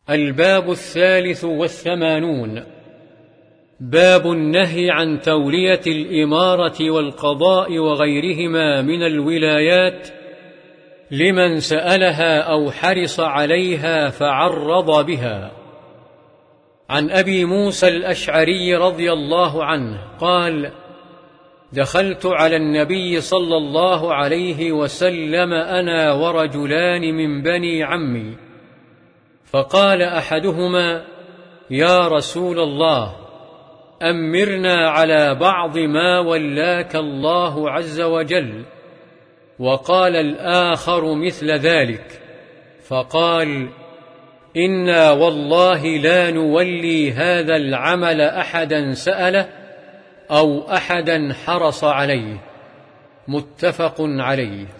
الباب 83. باب النهي عن تولية الإمارة والقضاء وغيرهما من الولايات لمن سألها أو حرص عليها فعرض بها. عن أبي موسى الأشعري رضي الله عنه قال: دخلت على النبي صلى الله عليه وسلم أنا ورجلان من بني عمي، فقال أحدهما: يا رسول الله، أمرنا على بعض ما ولاك الله عز وجل. وقال الآخر مثل ذلك، فقال: إنا والله لا نولي هذا العمل أحدا سأله أو أحدا حرص عليه. متفق عليه.